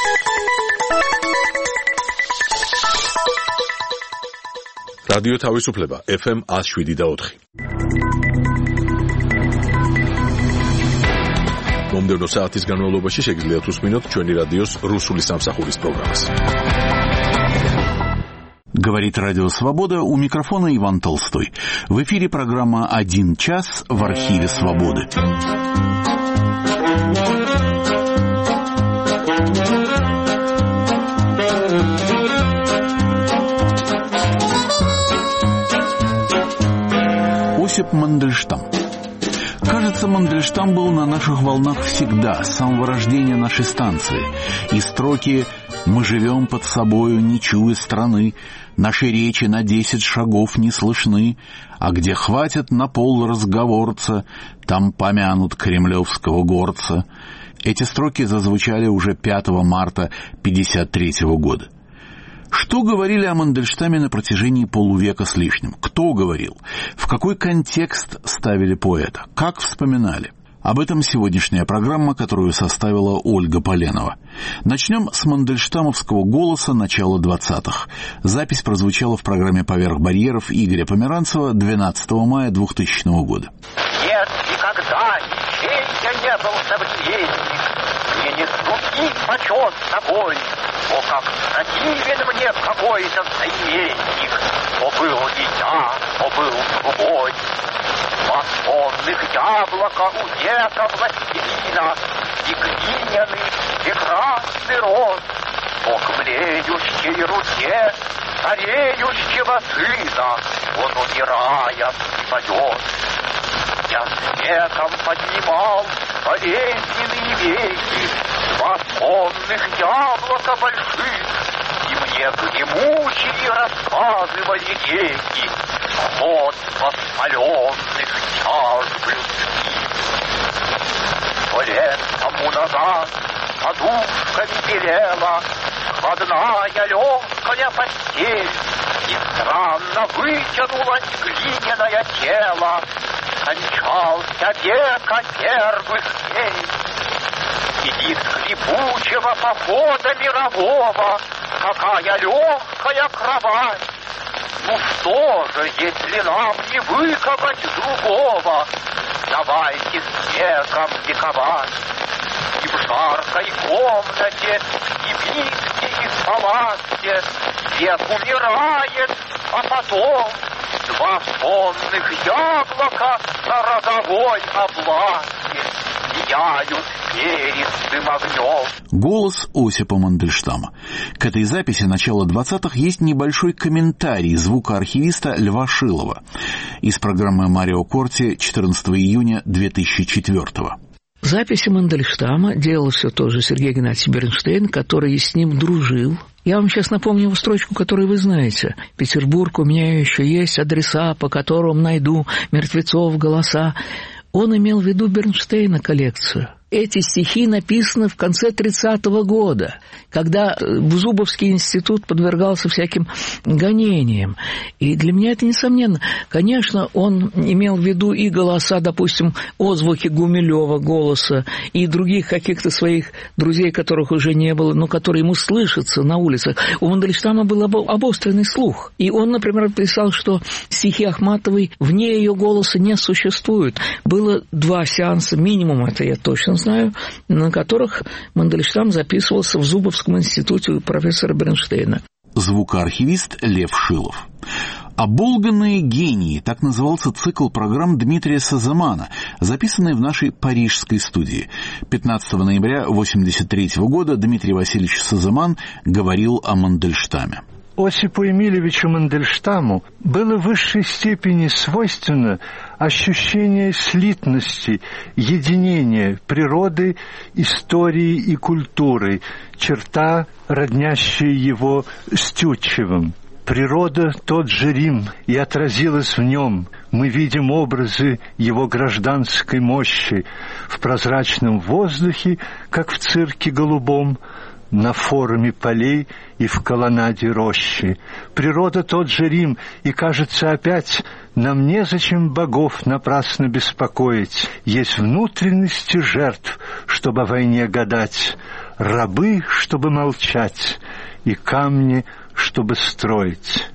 რადიო თავისუფლება FM 107.4. მომდევნო საათის განმავლობაში შეგიძლიათ უსმინოთ ჩვენი რადიოს რუსული სამსახურის პროგრამას. Говорит Радио Свобода, у микрофона Иван Толстой. В эфире программа «1 час» в архиве Свободы. Осип Мандельштам. Кажется, Мандельштам был на наших волнах всегда, с самого рождения нашей станции. И строки «Мы живем под собою, не чуя страны», «Наши речи на 10 шагов не слышны», «А где хватит на пол разговорца, там помянут кремлевского горца». Эти строки зазвучали уже 5 марта 1953 года. Что говорили о Мандельштаме на протяжении полувека с лишним? Кто говорил? В какой контекст ставили поэта? Как вспоминали? Об этом сегодняшняя программа, которую составила Ольга Поленова. Начнем с мандельштамовского голоса начала 20-х. Запись прозвучала в программе «Поверх барьеров» Игоря Померанцева 12 мая 2000 года. Нет, никогда ничей я не был современник, мне не струхи почет собой. О, как противен мне какой-то соименник, о, был и я, о, был другой. Два сонных яблока у века властелина и глиняный прекрасный рот, о, к млеющей руке стареющего сына он, умирая, поет. Я с веком поднимал болезненные веки, два сонных яблока больших, и мне гремучие рассказывали реки, ход воспаленных чаш людских. 100 лет тому назад подушками белела складная легкая постель, и странно вытянулось глиняное тело, кончался века первых дней. Сидит скрипучего похода мирового какая легкая кровать. Ну что же, если нам не выковать другого, давайте с веком вековать. И в жаркой комнате, и в миске, и в палате век умирает, а потом два сонных яблока на роговой облаке сияют перистым огнем. Голос Осипа Мандельштама. К этой записи начала 20-х есть небольшой комментарий звукоархивиста Льва Шилова из программы «Марио Корти» 14 июня 2004-го. Записи Мандельштама делал все тот же Сергей Геннадьевич Бернштейн, который с ним дружил. Я вам сейчас напомню его строчку, которую вы знаете. «Петербург, у меня еще есть адреса, по которым найду мертвецов голоса». Он имел в виду Бернштейна коллекцию. Эти стихи написаны в конце 30-го года, когда Зубовский институт подвергался всяким гонениям. И для меня это несомненно. Конечно, он имел в виду и голоса, допустим, отзвуки Гумилева голоса, и других каких-то своих друзей, которых уже не было, но которые ему слышатся на улицах. У Мандельштама был обостренный слух. И он, например, писал, что стихи Ахматовой вне ее голоса не существуют. Было 2 сеанса, минимум, это я точно знаю, на которых Мандельштам записывался в Зубовском институте у профессора Бернштейна. Звукоархивист Лев Шилов. «Оболганные гении» — так назывался цикл программ Дмитрия Сазамана, записанный в нашей парижской студии. 15 ноября 1983 года Дмитрий Васильевич Сазаман говорил о Мандельштаме. Осипу Эмильевичу Мандельштаму было в высшей степени свойственно ощущение слитности, единения природы, истории и культуры, черта, роднящая его с Тютчевым. Природа — тот же Рим, и отразилась в нем. Мы видим образы его гражданской мощи в прозрачном воздухе, как в цирке голубом, на форуме полей и в колоннаде рощи. Природа — тот же Рим, и, кажется, опять нам незачем богов напрасно беспокоить. Есть внутренности жертв, чтобы о войне гадать. рабы, чтобы молчать, и камни, чтобы строить.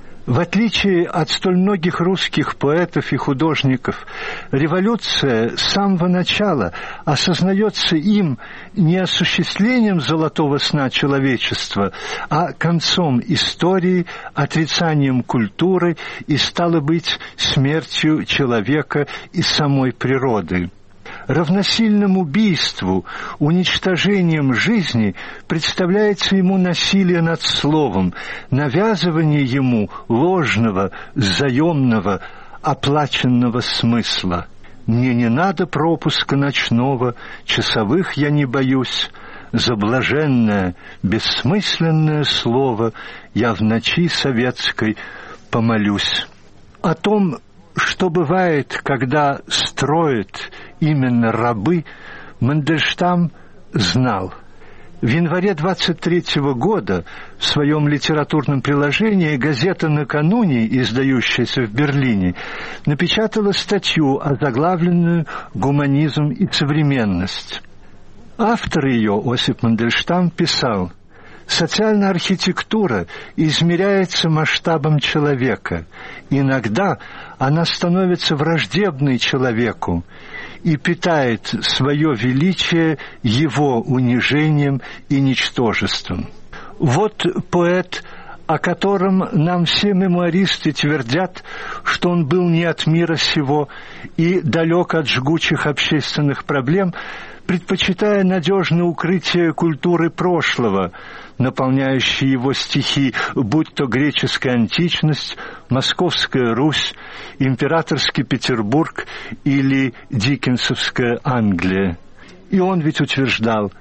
В отличие от столь многих русских поэтов и художников, революция с самого начала осознается им не осуществлением золотого сна человечества, а концом истории, отрицанием культуры и, стало быть, смертью человека и самой природы. Равносильным убийству, уничтожением жизни представляется ему насилие над словом, навязывание ему ложного, заемного, оплаченного смысла. «Мне не надо пропуска ночного, часовых я не боюсь, за блаженное, бессмысленное слово я в ночи советской помолюсь». О том, что бывает, когда строят именно рабы, Мандельштам знал. В январе 23 года в своем литературном приложении газета «Накануне», издающаяся в Берлине, напечатала статью, озаглавленную «Гуманизм и современность». Автор ее, Осип Мандельштам, писал: «Социальная архитектура измеряется масштабом человека. Иногда она становится враждебной человеку и питает свое величие его унижением и ничтожеством». Вот поэт, о котором нам все мемуаристы твердят, что он был не от мира сего и далек от жгучих общественных проблем, предпочитая надежное укрытие культуры прошлого, наполняющие его стихи, будь то греческая античность, Московская Русь, императорский Петербург или диккенсовская Англия. И он ведь утверждал: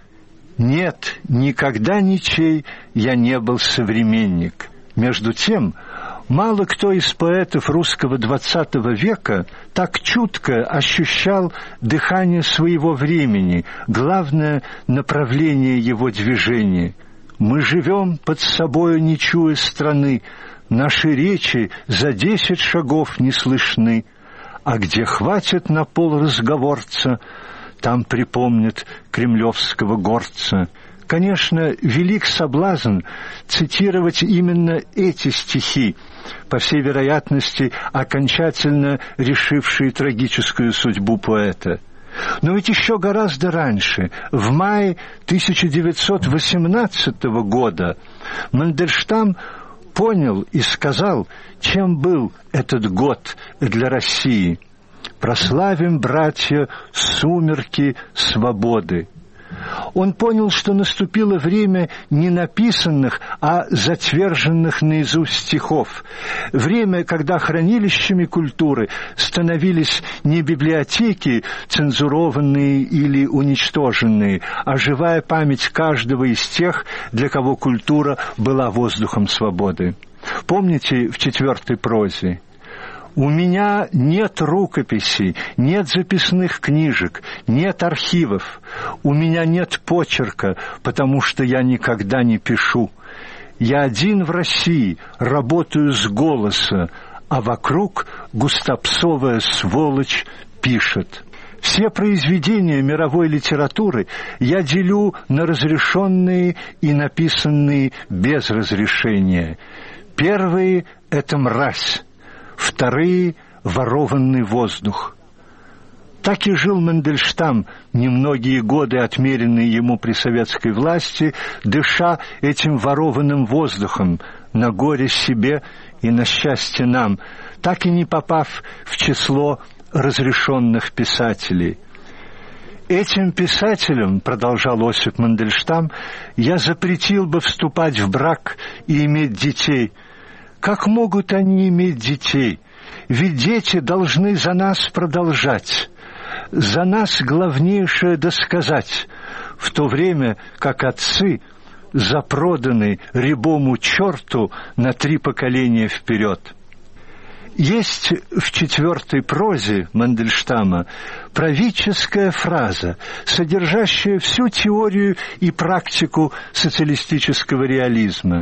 «Нет, никогда ничей я не был современник». Между тем, мало кто из поэтов русского XX века так чутко ощущал дыхание своего времени, главное направление его движения. «Мы живем под собою, не чуя страны, наши речи за 10 шагов не слышны, а где хватит на пол разговорца, там припомнят кремлевского горца». Конечно, велик соблазн цитировать именно эти стихи, по всей вероятности, окончательно решившие трагическую судьбу поэта. Но ведь еще гораздо раньше, в мае 1918 года, Мандельштам понял и сказал, чем был этот год для России. «Прославим, братья, сумерки свободы». Он понял, что наступило время не написанных, а затверженных наизусть стихов. Время, когда хранилищами культуры становились не библиотеки, цензурованные или уничтоженные, а живая память каждого из тех, для кого культура была воздухом свободы. Помните в 4-й прозе? «У меня нет рукописей, нет записных книжек, нет архивов. У меня нет почерка, потому что я никогда не пишу. Я один в России, работаю с голоса, а вокруг густопсовая сволочь пишет». Все произведения мировой литературы я делю на разрешенные и написанные без разрешения. Первые — это мразь. Вторые — ворованный воздух. Так и жил Мандельштам, немногие годы отмеренные ему при советской власти, дыша этим ворованным воздухом, на горе себе и на счастье нам, так и не попав в число разрешенных писателей. «Этим писателям, — продолжал Осип Мандельштам, — я запретил бы вступать в брак и иметь детей. Как могут они иметь детей? Ведь дети должны за нас продолжать. За нас главнейшее досказать, в то время как отцы запроданы рябому черту на 3 поколения вперед». Есть в 4-й прозе Мандельштама правительская фраза, содержащая всю теорию и практику социалистического реализма.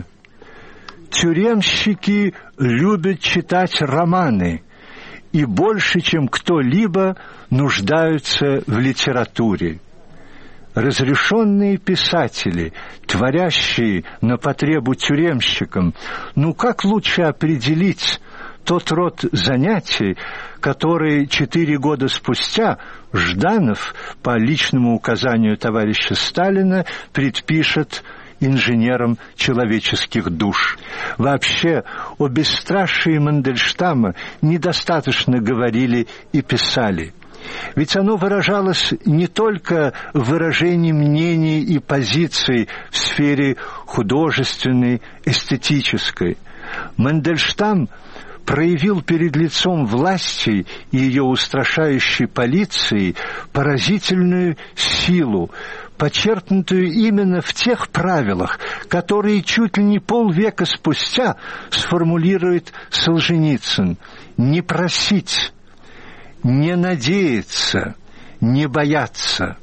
«Тюремщики любят читать романы и больше, чем кто-либо, нуждаются в литературе. разрешенные писатели, творящие на потребу тюремщикам, как лучше определить тот род занятий, который 4 года спустя Жданов по личному указанию товарища Сталина предпишет инженерам человеческих душ. Вообще, о бесстрашии Мандельштама недостаточно говорили и писали. Ведь оно выражалось не только в выражении мнений и позиций в сфере художественной, эстетической. Мандельштам проявил перед лицом власти и ее устрашающей полиции поразительную силу, подчеркнутую именно в тех правилах, которые чуть ли не полвека спустя сформулирует Солженицын: не просить, не надеяться, не бояться.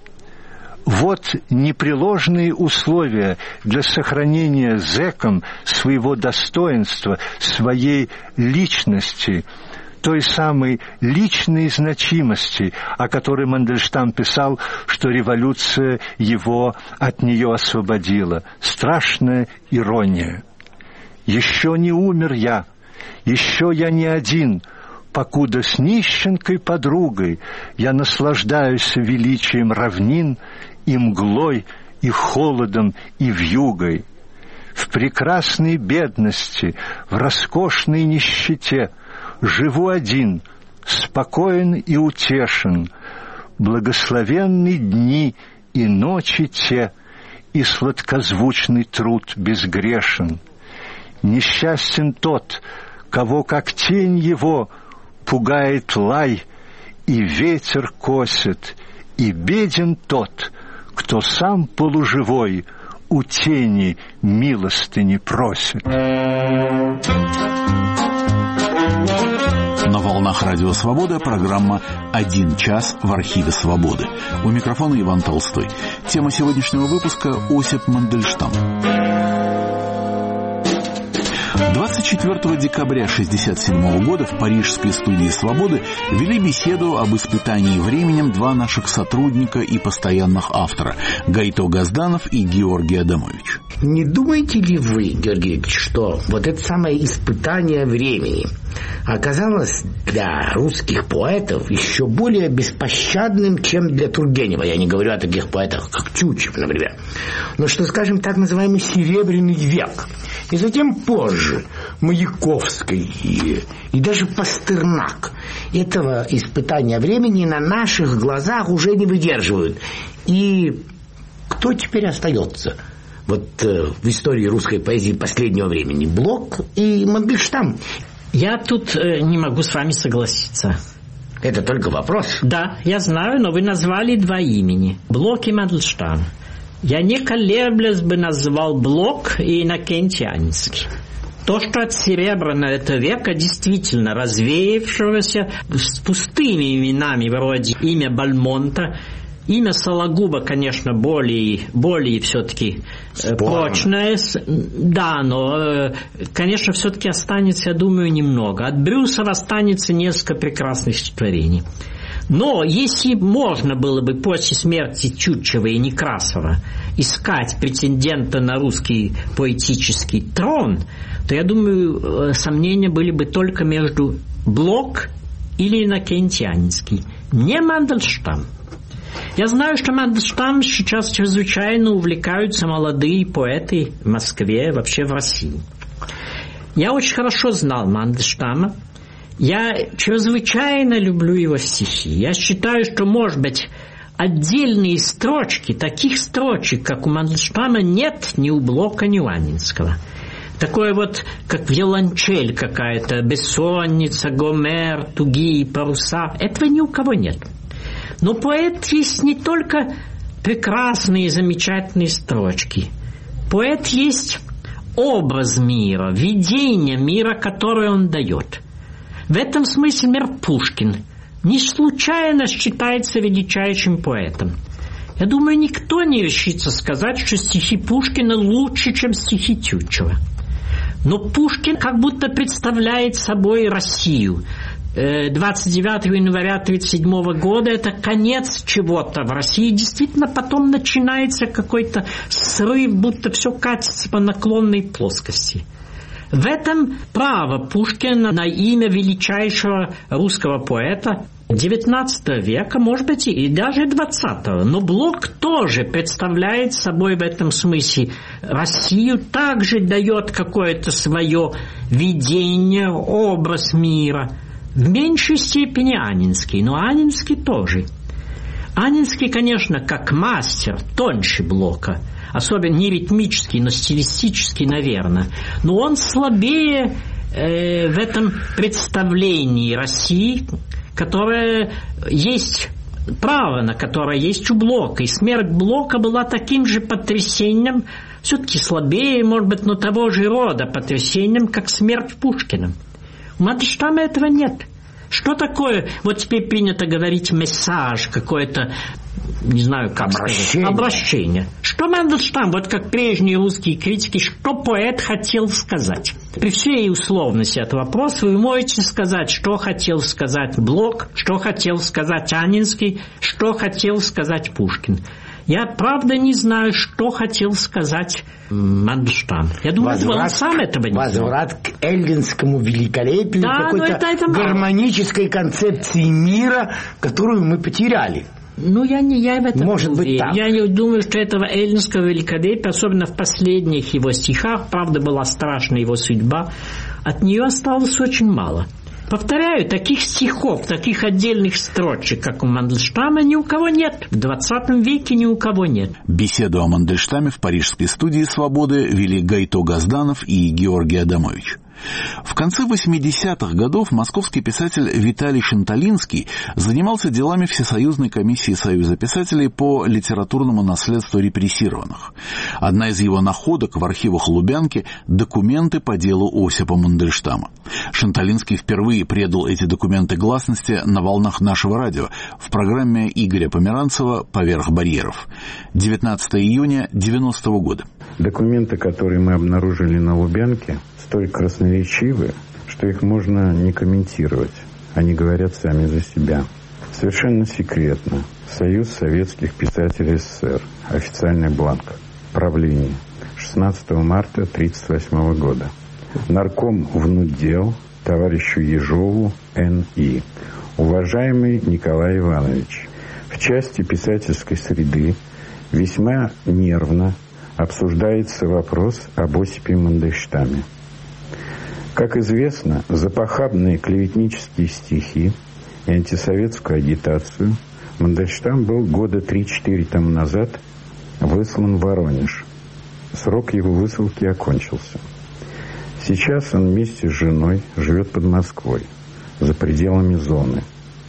Вот непреложные условия для сохранения зэком своего достоинства, своей личности, той самой личной значимости, о которой Мандельштам писал, что революция его от нее освободила. Страшная ирония. «Еще не умер я, еще я не один, покуда с нищенкой подругой я наслаждаюсь величием равнин и мглой, и холодом, и вьюгой. В прекрасной бедности, в роскошной нищете живу один, спокоен и утешен. Благословенны дни и ночи те, и сладкозвучный труд безгрешен. Несчастен тот, кого, как тень его, пугает лай, и ветер косит, и беден тот, кто сам полуживой у тени милостыни просит». На волнах Радио Свобода программа «1 час в архиве Свободы». У микрофона Иван Толстой. Тема сегодняшнего выпуска – Осип Мандельштам. 24 декабря 1967 года в парижской студии «Свободы» вели беседу об испытании временем два наших сотрудника и постоянных автора – Гайто Газданов и Георгий Адамович. Не думаете ли вы, Георгий Ильич, что вот это самое испытание времени оказалось для русских поэтов еще более беспощадным, чем для Тургенева? Я не говорю о таких поэтах, как Тютчев, например. Но что, скажем, так называемый Серебряный век. И затем позже Маяковский и даже Пастернак этого испытания времени на наших глазах уже не выдерживают. И кто теперь остается вот в истории русской поэзии последнего времени? Блок и Мандельштам. Я тут не могу с вами согласиться. Это только вопрос. Да, я знаю, но вы назвали два имени. Блок и Мандельштам. Я не колеблясь бы назвал Блок и Иннокентианский. То, что от Серебряного века действительно развеявшегося с пустыми именами вроде имя Бальмонта, имя Сологуба, конечно, более все-таки прочное. Да, но, конечно, все-таки останется, я думаю, немного. От Брюсова останется несколько прекрасных стихотворений. Но если можно было бы после смерти Тютчева и Некрасова искать претендента на русский поэтический трон, то, я думаю, сомнения были бы только между Блок или Иннокентианский, не Мандельштам. Я знаю, что Мандельштам сейчас чрезвычайно увлекаются молодые поэты в Москве, вообще в России. Я очень хорошо знал Мандельштама. Я чрезвычайно люблю его стихи. Я считаю, что, может быть, отдельные строчки, таких строчек, как у Мандельштама, нет ни у Блока, ни у Анинского. Такое вот, как виолончель какая-то, бессонница, Гомер, тугие паруса. Этого ни у кого нет. Но поэт есть не только прекрасные, замечательные строчки. Поэт есть образ мира, видение мира, которое он дает. В этом смысле, например, Пушкин не случайно считается величайшим поэтом. Я думаю, никто не решится сказать, что стихи Пушкина лучше, чем стихи Тютчева. Но Пушкин как будто представляет собой Россию. 29 января 1937 года это конец чего-то. В России действительно потом начинается какой-то срыв, будто все катится по наклонной плоскости. В этом право Пушкина на имя величайшего русского поэта XIX века, может быть, и даже XX. Но Блок тоже представляет собой в этом смысле Россию, также дает какое-то свое видение, образ мира. В меньшей степени Анинский, но Анинский тоже. Анинский, конечно, как мастер, тоньше Блока, особенно не ритмический, но стилистический, наверное. Но он слабее в этом представлении России, которое есть право, на которое есть у Блока. И смерть Блока была таким же потрясением, все-таки слабее, может быть, но того же рода потрясением, как смерть Пушкина. У Мандельштама этого нет. Что такое, вот теперь принято говорить мессаж, какое-то, не знаю, как сказать, обращение. Что Мандельштам, вот как прежние русские критики, что поэт хотел сказать? При всей условности этого вопроса вы можете сказать, что хотел сказать Блок, что хотел сказать Анинский, что хотел сказать Пушкин. Я, правда, не знаю, что хотел сказать Мандельштам. Я думаю, он сам этого не знает. Возврат к эллинскому великолепию, да, какой-то гармонической концепции мира, которую мы потеряли. Ну, я в этом может не быть так. Я не думаю, что этого эллинского великолепия, особенно в последних его стихах, правда, была страшна его судьба, от нее осталось очень мало. Повторяю, таких стихов, таких отдельных строчек, как у Мандельштама, ни у кого нет. В 20 веке ни у кого нет. Беседу о Мандельштаме в парижской студии «Свободы» вели Гайто Газданов и Георгий Адамович. В конце 80-х годов московский писатель Виталий Шанталинский занимался делами Всесоюзной комиссии Союза писателей по литературному наследству репрессированных. Одна из его находок в архивах Лубянки – документы по делу Осипа Мандельштама. Шанталинский впервые предал эти документы гласности на волнах нашего радио в программе Игоря Померанцева «Поверх барьеров». 19 июня 90 года. Документы, которые мы обнаружили на Лубянке, столь красноречивы, что их можно не комментировать. Они говорят сами за себя. Совершенно секретно. Союз советских писателей СССР. Официальный бланк. Правление. 16 марта 1938 года. Нарком внутдел товарищу Ежову Н.И. Уважаемый Николай Иванович, в части писательской среды весьма нервно обсуждается вопрос об Осипе Мандельштаме. Как известно, за похабные клеветнические стихи и антисоветскую агитацию Мандельштам был года 3-4 тому назад выслан в Воронеж. Срок его высылки окончился. Сейчас он вместе с женой живет под Москвой, за пределами зоны.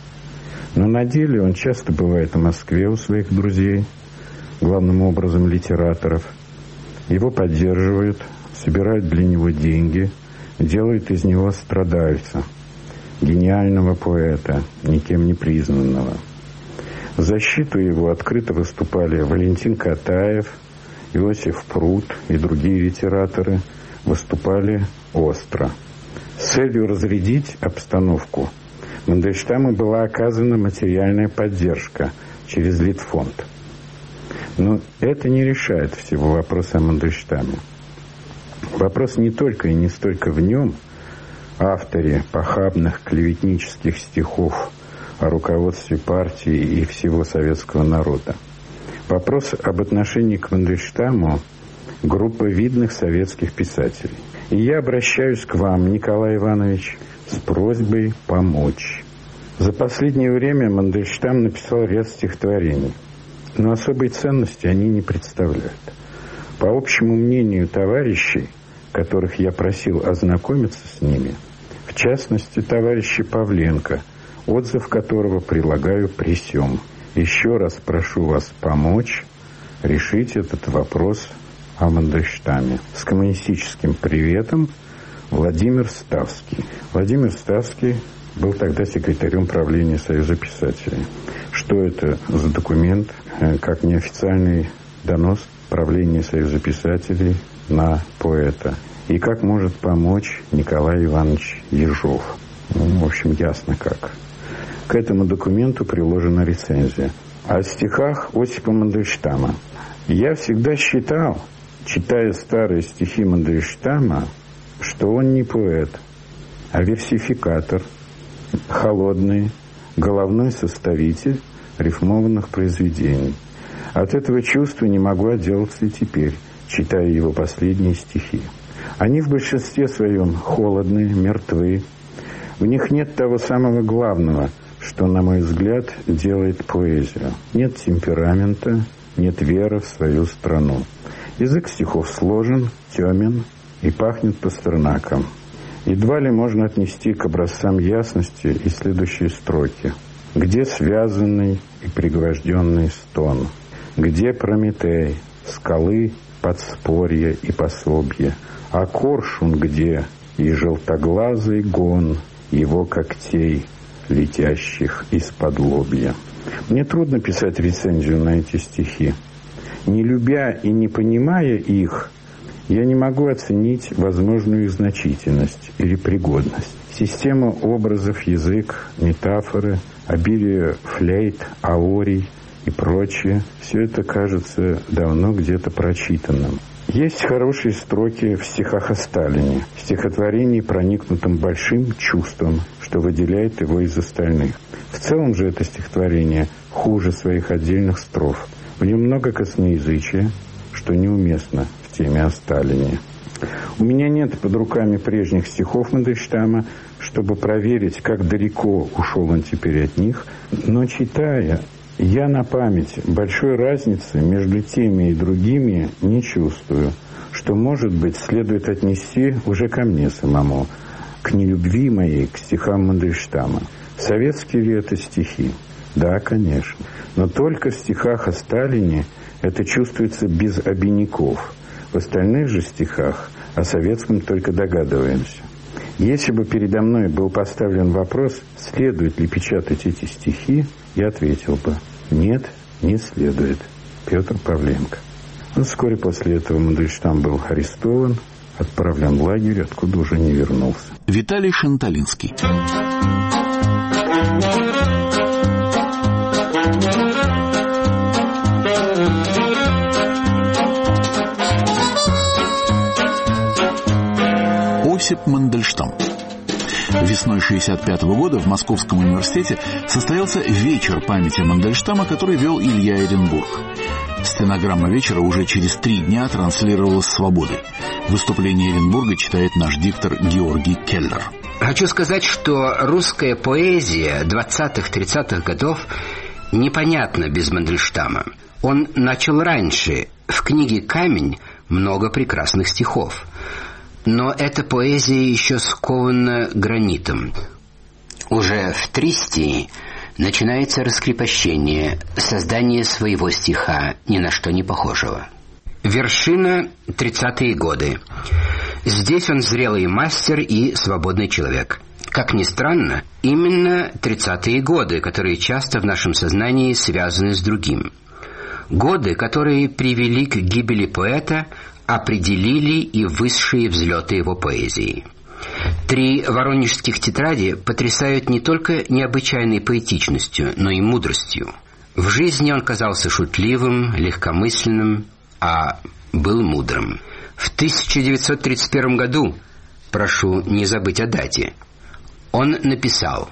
Но на деле он часто бывает в Москве у своих друзей, главным образом литераторов. Его поддерживают, собирают для него деньги, делают из него страдальца, гениального поэта, никем не признанного. В защиту его открыто выступали Валентин Катаев, Иосиф Прут и другие литераторы, выступали остро. С целью разрядить обстановку Мандельштаму была оказана материальная поддержка через Литфонд. Но это не решает всего вопроса о Мандельштаме. Вопрос не только и не столько в нем, авторе похабных клеветнических стихов о руководстве партии и всего советского народа. Вопрос об отношении к Мандельштаму группы видных советских писателей. И я обращаюсь к вам, Николай Иванович, с просьбой помочь. За последнее время Мандельштам написал ряд стихотворений, но особой ценности они не представляют. По общему мнению товарищей, которых я просил ознакомиться с ними, в частности, товарища Павленко, отзыв которого прилагаю при сём. Еще раз прошу вас помочь решить этот вопрос о Мандельштаме. С коммунистическим приветом, Владимир Ставский. Владимир Ставский был тогда секретарем правления Союза писателей. Что это за документ, как неофициальный донос правления Союза писателей на поэта? И как может помочь Николай Иванович Ежов? В общем, ясно как. К этому документу приложена рецензия. О стихах Осипа Мандельштама. Я всегда считал, читая старые стихи Мандельштама, что он не поэт, а версификатор, холодный, головной составитель рифмованных произведений. От этого чувства не могу отделаться и теперь, читая его последние стихи. Они в большинстве своем холодные, мертвы. В них нет того самого главного, что, на мой взгляд, делает поэзию. Нет темперамента, нет веры в свою страну. Язык стихов сложен, темен и пахнет Пастернаком. Едва ли можно отнести к образцам ясности и следующие строки. Где связанный и пригвожденный стон? Где Прометей, скалы, подспорье и пособье? А коршун где? И желтоглазый гон его когтей, летящих из-под лобья. Мне трудно писать рецензию на эти стихи. Не любя и не понимая их, я не могу оценить возможную их значительность или пригодность. Система образов, язык, метафоры, обилие флейт, аорий и прочее – все это кажется давно где-то прочитанным. Есть хорошие строки в стихах о Сталине, в стихотворении, проникнутом большим чувством, что выделяет его из остальных. В целом же это стихотворение хуже своих отдельных строф. В нем много косноязычия, что неуместно в теме о Сталине. У меня нет под руками прежних стихов Мандельштама, чтобы проверить, как далеко ушел он теперь от них, но читая, я на память большой разницы между теми и другими не чувствую, что, может быть, следует отнести уже ко мне самому, к нелюбви моей к стихам Мандельштама. Советские ли это стихи? Да, конечно. Но только в стихах о Сталине это чувствуется без обиняков. В остальных же стихах о советском только догадываемся. Если бы передо мной был поставлен вопрос, следует ли печатать эти стихи, я ответил бы: нет, не следует. Петр Павленко. Вскоре после этого Мандельштам был арестован, отправлен в лагерь, откуда уже не вернулся. Виталий Шанталинский. Осип Мандельштам. Весной 1965 года в Московском университете состоялся вечер памяти Мандельштама, который вел Илья Эренбург. Стенограмма вечера уже через 3 дня транслировалась «Свободой». Выступление Эренбурга читает наш диктор Георгий Келлер. Хочу сказать, что русская поэзия 20-30-х годов непонятна без Мандельштама. Он начал раньше. В книге «Камень» много прекрасных стихов. Но эта поэзия еще скована гранитом. Уже в Тристии начинается раскрепощение, создание своего стиха, ни на что не похожего. Вершина — 30-е годы. Здесь он зрелый мастер и свободный человек. Как ни странно, именно 30-е годы, которые часто в нашем сознании связаны с другим. Годы, которые привели к гибели поэта, определили и высшие взлеты его поэзии. 3 воронежских тетради потрясают не только необычайной поэтичностью, но и мудростью. В жизни он казался шутливым, легкомысленным, а был мудрым. В 1931 году, прошу не забыть о дате, он написал: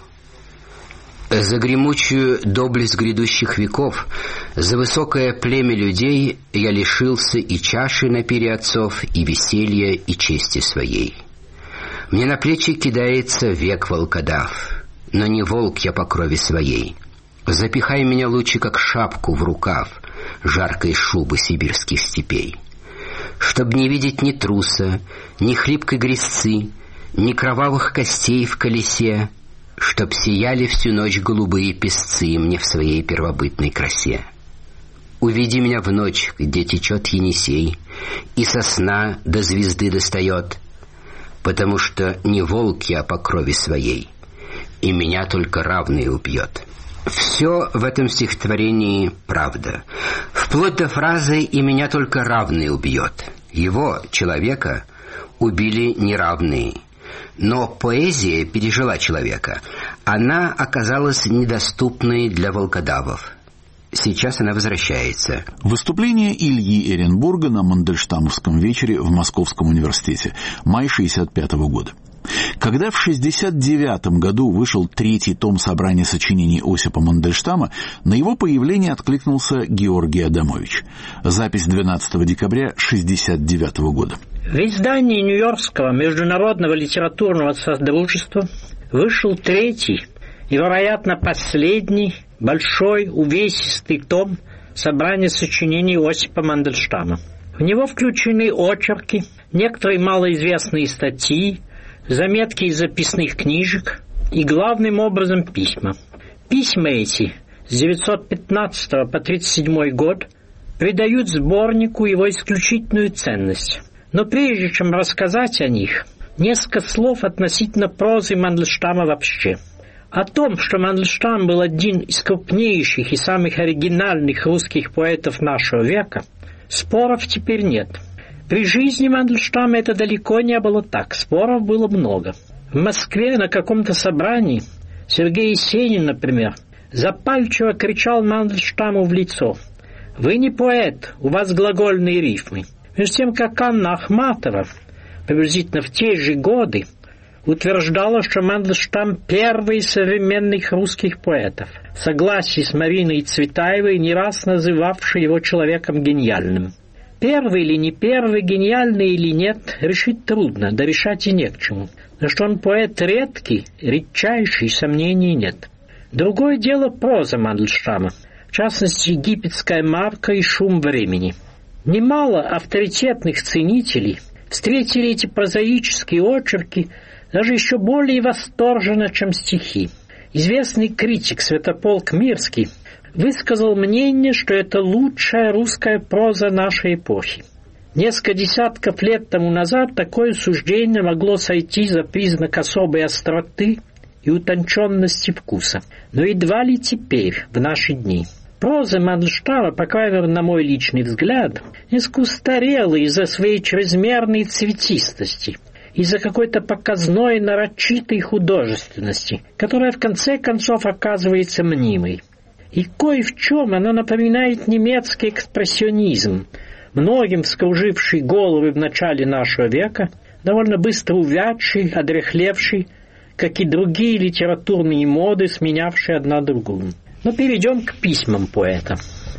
«За гремучую доблесть грядущих веков, за высокое племя людей я лишился и чаши на пире отцов, и веселья, и чести своей. Мне на плечи кидается век волкодав, но не волк я по крови своей. Запихай меня лучше, как шапку в рукав жаркой шубы сибирских степей. Чтоб не видеть ни труса, ни хлипкой грязцы, ни кровавых костей в колесе, чтоб сияли всю ночь голубые песцы мне в своей первобытной красе. Уведи меня в ночь, где течет Енисей, и сосна до звезды достает, потому что не волк я по крови своей, и меня только равный убьет». Все в этом стихотворении правда. Вплоть до фразы «и меня только равный убьет». Его, человека, убили неравные. Но поэзия пережила человека. Она оказалась недоступной для волкодавов. Сейчас она возвращается. Выступление Ильи Эренбурга на Мандельштамовском вечере в Московском университете. Май 1965 года. Когда в 1969 году вышел 3-й том собрания сочинений Осипа Мандельштама, на его появление откликнулся Георгий Адамович. Запись 12 декабря 1969 года. В издании Нью-Йоркского международного литературного содружества вышел 3-й и, вероятно, последний большой увесистый том собрания сочинений Осипа Мандельштама. В него включены очерки, некоторые малоизвестные статьи, заметки из записных книжек и, главным образом, письма. Письма эти с 915 по 1937 год придают сборнику его исключительную ценность. Но прежде чем рассказать о них, несколько слов относительно прозы Мандельштама вообще. О том, что Мандельштам был один из крупнейших и самых оригинальных русских поэтов нашего века, споров теперь нет. При жизни Мандельштама это далеко не было так, споров было много. В Москве на каком-то собрании Сергей Есенин, например, запальчиво кричал Мандельштаму в лицо: «Вы не поэт, у вас глагольные рифмы». Между тем, как Анна Ахматова, приблизительно в те же годы, утверждала, что Мандельштам – первый из современных русских поэтов, в согласии с Мариной Цветаевой, не раз называвшей его человеком гениальным. Первый или не первый, гениальный или нет, решить трудно, да решать и не к чему. Но что он поэт редкий, редчайший, сомнений нет. Другое дело проза Мандельштама, в частности, «Египетская марка» и «Шум времени». Немало авторитетных ценителей встретили эти прозаические очерки даже еще более восторженно, чем стихи. Известный критик Святополк Мирский высказал мнение, что это лучшая русская проза нашей эпохи. Несколько десятков лет тому назад такое суждение могло сойти за признак особой остроты и утонченности вкуса. Но едва ли теперь, в наши дни. Проза Мандельштама, по крайней мере, на мой личный взгляд, несколько устарела из-за своей чрезмерной цветистости, из-за какой-то показной нарочитой художественности, которая в конце концов оказывается мнимой. И кое в чем она напоминает немецкий экспрессионизм, многим вскруживший головы в начале нашего века, довольно быстро увядший, одряхлевший, как и другие литературные моды, сменявшие одна другую. Но перейдем к письмам поэта.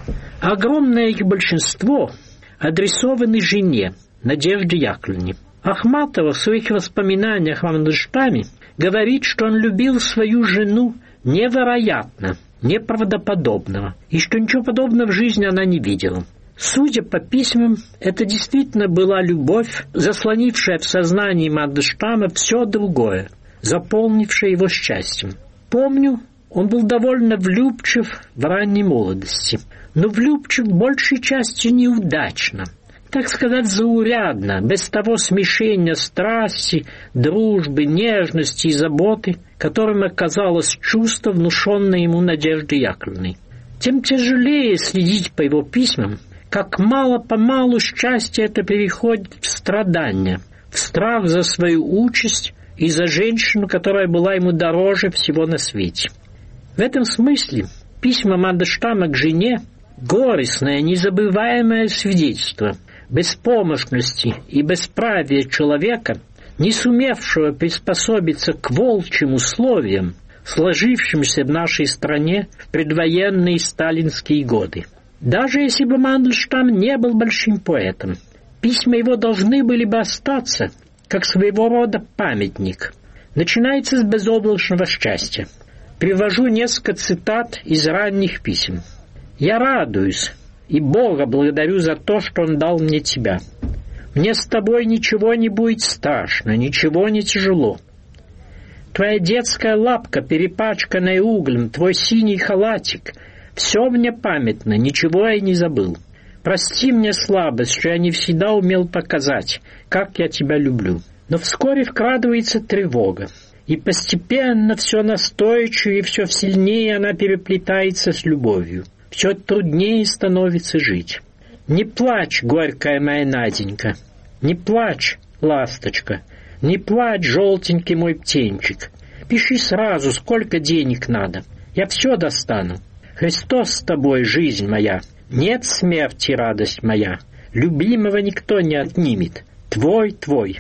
Огромное их большинство адресованы жене, Надежде Яковлевне. Ахматова в своих воспоминаниях о Мандельштаме говорит, что он любил свою жену невероятно, неправдоподобного, и что ничего подобного в жизни она не видела. Судя по письмам, это действительно была любовь, заслонившая в сознании Мандельштама все другое, заполнившая его счастьем. Помню, он был довольно влюбчив в ранней молодости, но влюбчив большей частью неудачно, так сказать, заурядно, без того смешения страсти, дружбы, нежности и заботы, которым оказалось чувство, внушенное ему Надеждой Яковлевной. Тем тяжелее следить по его письмам, как мало-помалу счастье это переходит в страдания, в страх за свою участь и за женщину, которая была ему дороже всего на свете. В этом смысле письма Мандельштама к жене – горестное, незабываемое свидетельство беспомощности и бесправия человека, не сумевшего приспособиться к волчьим условиям, сложившимся в нашей стране в предвоенные сталинские годы. Даже если бы Мандельштам не был большим поэтом, письма его должны были бы остаться как своего рода памятник. Начинается с безоблачного счастья. Привожу несколько цитат из ранних писем. «Я радуюсь и Бога благодарю за то, что Он дал мне тебя. Мне с тобой ничего не будет страшно, ничего не тяжело. Твоя детская лапка, перепачканная углем, твой синий халатик — все мне памятно, ничего я не забыл. Прости мне слабость, что я не всегда умел показать, как я тебя люблю». Но вскоре вкрадывается тревога. И постепенно все настойчивее и все сильнее она переплетается с любовью. Все труднее становится жить. Не плачь, горькая моя Наденька, не плачь, ласточка. Не плачь, желтенький мой птенчик. Пиши сразу, сколько денег надо. Я все достану. Христос с тобой, жизнь моя. Нет смерти, радость моя. Любимого никто не отнимет. Твой.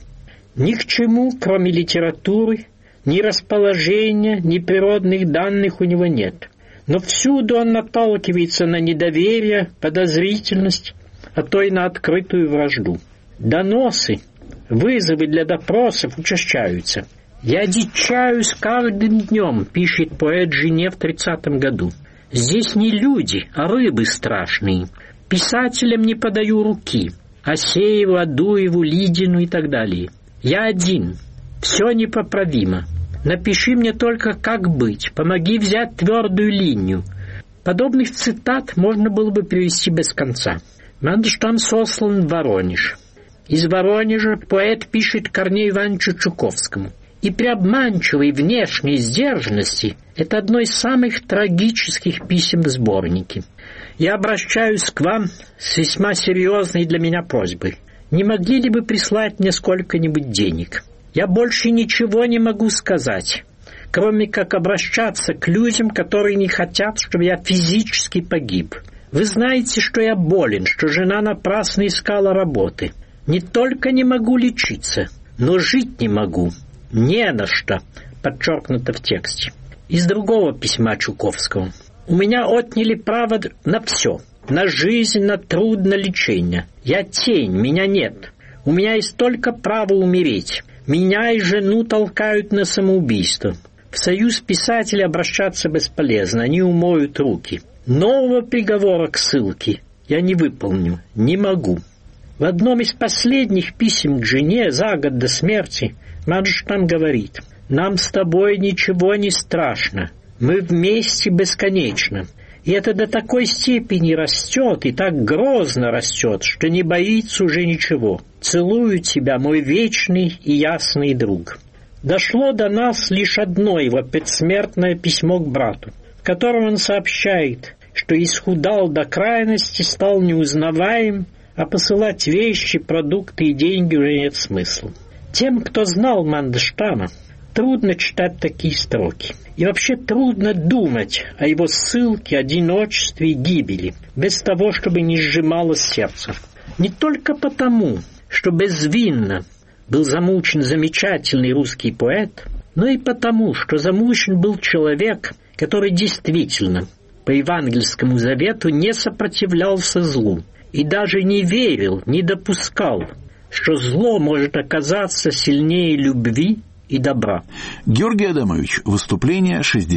Ни к чему, кроме литературы, ни расположения, ни природных данных у него нет. Но всюду он наталкивается на недоверие, подозрительность, а то и на открытую вражду. Доносы, вызовы для допросов учащаются. «Я дичаю с каждым днем», — пишет поэт жене в 30-м году. «Здесь не люди, а рыбы страшные. Писателям не подаю руки. Асееву, Адуеву, Лидину и так далее. Я один. Все непоправимо. Напиши мне только, как быть. Помоги взять твердую линию». Подобных цитат можно было бы привести без конца. Мандельштам сослан в Воронеж. Из Воронежа поэт пишет Корнею Ивановичу Чуковскому. И при обманчивой внешней сдержанности это одно из самых трагических писем в сборнике. Я обращаюсь к вам с весьма серьезной для меня просьбой. Не могли ли бы прислать мне сколько-нибудь денег? Я больше ничего не могу сказать, кроме как обращаться к людям, которые не хотят, чтобы я физически погиб. Вы знаете, что я болен, что жена напрасно искала работы. Не только не могу лечиться, но жить не могу. Не на что, подчеркнуто в тексте. Из другого письма Чуковского. У меня отняли право на все. На жизнь, на труд, на лечение. Я тень, меня нет. У меня есть только право умереть. Меня и жену толкают на самоубийство. В союз писателей обращаться бесполезно, они умоют руки. Нового приговора к ссылке я не выполню, не могу. В одном из последних писем к жене за год до смерти Мандельштам говорит: «Нам с тобой ничего не страшно, мы вместе бесконечно». И это до такой степени растет, и так грозно растет, что не боится уже ничего. Целую тебя, мой вечный и ясный друг. Дошло до нас лишь одно его предсмертное письмо к брату, в котором он сообщает, что исхудал до крайности, стал неузнаваем, а посылать вещи, продукты и деньги уже нет смысла. Тем, кто знал Мандельштама, трудно читать такие строки. И вообще трудно думать о его ссылке, одиночестве и гибели, без того, чтобы не сжималось сердце. Не только потому, что безвинно был замучен замечательный русский поэт, но и потому, что замучен был человек, который действительно, по Евангельскому завету, не сопротивлялся злу и даже не верил, не допускал, что зло может оказаться сильнее любви и добра. Георгий Адамович. Выступление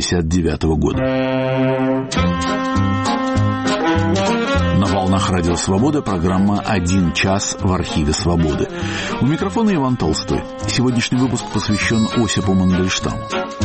69-го года. На волнах Радио Свобода программа «1 час в архиве Свободы». У микрофона Иван Толстой. Сегодняшний выпуск посвящен Осипу Мандельштаму.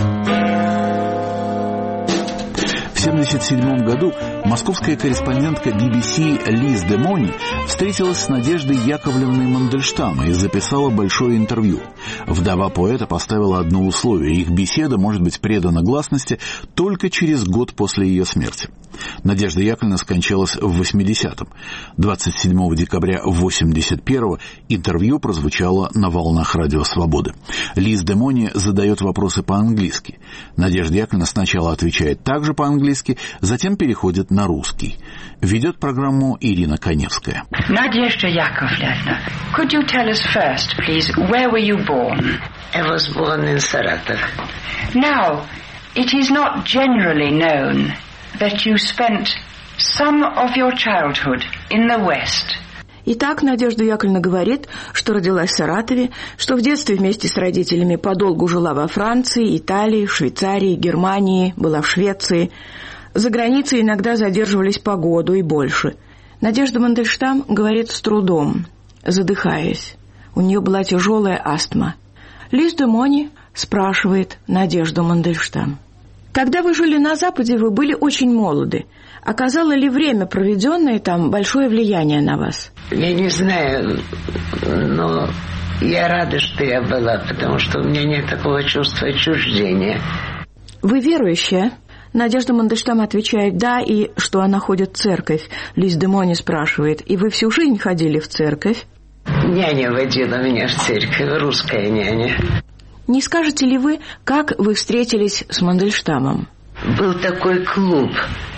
В 1977 году московская корреспондентка BBC Лиз де Мони встретилась с Надеждой Яковлевной Мандельштам и записала большое интервью. Вдова поэта поставила одно условие: их беседа может быть предана гласности только через год после ее смерти. Надежда Яковлевна скончалась в 80-м. 27 декабря 81-го интервью прозвучало на волнах Радио Свободы. Лиз де Мони задает вопросы по-английски. Надежда Яковлевна сначала отвечает также по-английски, затем переходит на русский. Ведет программу Ирина Коневская. Надежда Яковлевна, could you tell us first, please, where were you born? I was born in Saratov. Now, it is not generally known that you spent some of your childhood in the West. Итак, Надежда Яковлевна говорит, что родилась в Саратове, что в детстве вместе с родителями подолгу жила во Франции, Италии, Швейцарии, Германии, была в Швеции. За границей иногда задерживались по году и больше. Надежда Мандельштам говорит с трудом, задыхаясь. У нее была тяжелая астма. Лиз де Мони спрашивает Надежду Мандельштам: когда вы жили на Западе, вы были очень молоды. Оказало ли время, проведенное там, большое влияние на вас? Я не знаю, но я рада, что я была, потому что у меня нет такого чувства отчуждения. Вы верующая? Надежда Мандельштам отвечает «да», и что она ходит в церковь. Лиз де Мони спрашивает: и вы всю жизнь ходили в церковь? Няня водила меня в церковь, русская няня. Не скажете ли вы, как вы встретились с Мандельштамом? Был такой клуб